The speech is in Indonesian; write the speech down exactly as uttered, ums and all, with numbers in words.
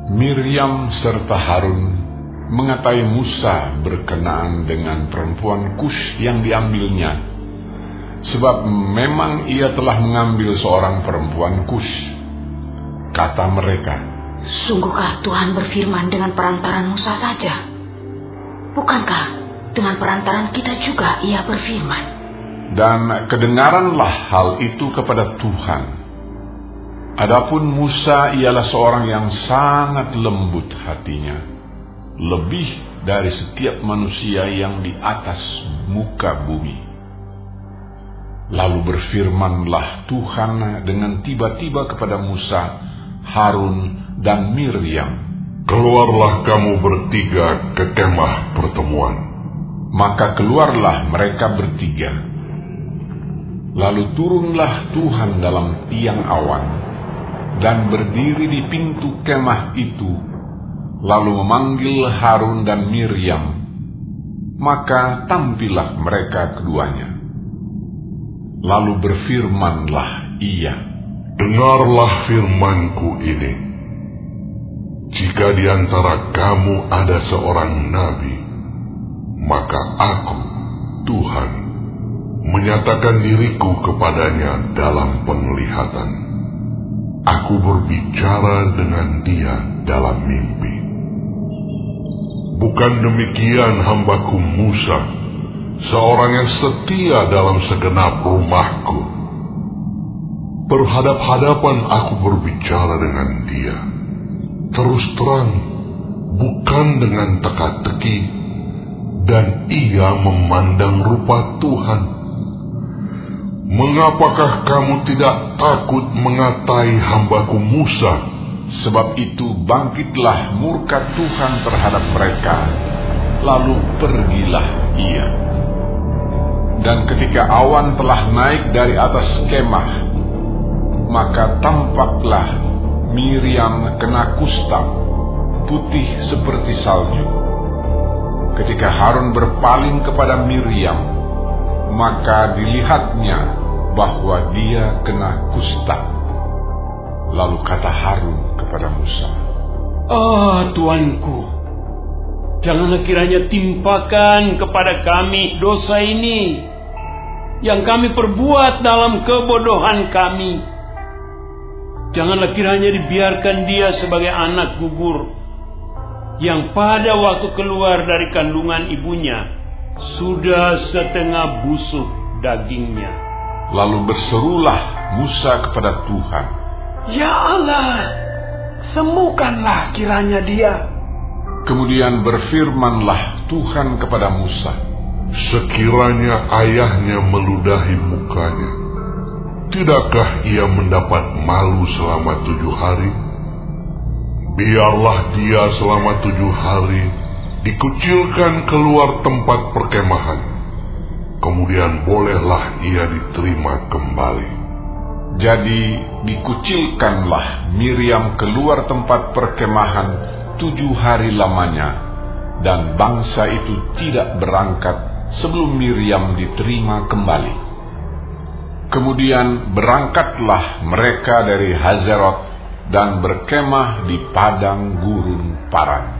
Miriam serta Harun mengatai Musa berkenaan dengan perempuan Kush yang diambilnya, sebab memang ia telah mengambil seorang perempuan Kush. Kata mereka, "Sungguhkah Tuhan berfirman dengan perantaran Musa saja? Bukankah dengan perantaran kita juga ia berfirman?" Dan kedengaranlah hal itu kepada Tuhan. Adapun Musa ialah seorang yang sangat lembut hatinya, lebih dari setiap manusia yang di atas muka bumi. Lalu berfirmanlah Tuhan dengan tiba-tiba kepada Musa, Harun, dan Miriam, "Keluarlah kamu bertiga ke kemah pertemuan." Maka keluarlah mereka bertiga. Lalu turunlah Tuhan dalam tiang awan dan berdiri di pintu kemah itu, lalu memanggil Harun dan Miriam. Maka tampillah mereka keduanya. Lalu berfirmanlah ia, "Dengarlah firmanku ini. Jika di antara kamu ada seorang nabi, maka aku, Tuhan, menyatakan diriku kepadanya dalam penglihatan. Aku berbicara dengan dia dalam mimpi. Bukan demikian hambaku Musa, seorang yang setia dalam segenap rumahku. Berhadap-hadapan aku berbicara dengan dia, terus terang, bukan dengan teka-teki, dan ia memandang rupa Tuhan. Mengapakah kamu tidak takut mengatai hambaku Musa?" Sebab itu bangkitlah murka Tuhan terhadap mereka, lalu pergilah ia. Dan ketika awan telah naik dari atas kemah, maka tampaklah Miriam kena kusta, putih seperti salju. Ketika Harun berpaling kepada Miriam, maka dilihatnya bahwa dia kena kusta. Lalu kata Harun kepada Musa, "Ah, Tuanku, janganlah kiranya timpakan kepada kami dosa ini yang kami perbuat dalam kebodohan kami. Janganlah kiranya dibiarkan dia sebagai anak gugur yang pada waktu keluar dari kandungan ibunya sudah setengah busuk dagingnya." Lalu berserulah Musa kepada Tuhan, "Ya Allah, sembuhkanlah kiranya dia." Kemudian berfirmanlah Tuhan kepada Musa, "Sekiranya ayahnya meludahi mukanya, tidakkah ia mendapat malu selama tujuh hari? Biarlah dia selama tujuh hari dikucilkan keluar tempat perkemahan, kemudian bolehlah ia diterima kembali." Jadi dikucilkanlah Miriam keluar tempat perkemahan tujuh hari lamanya, dan bangsa itu tidak berangkat sebelum Miriam diterima kembali. Kemudian berangkatlah mereka dari Hazerot dan berkemah di padang gurun Paran.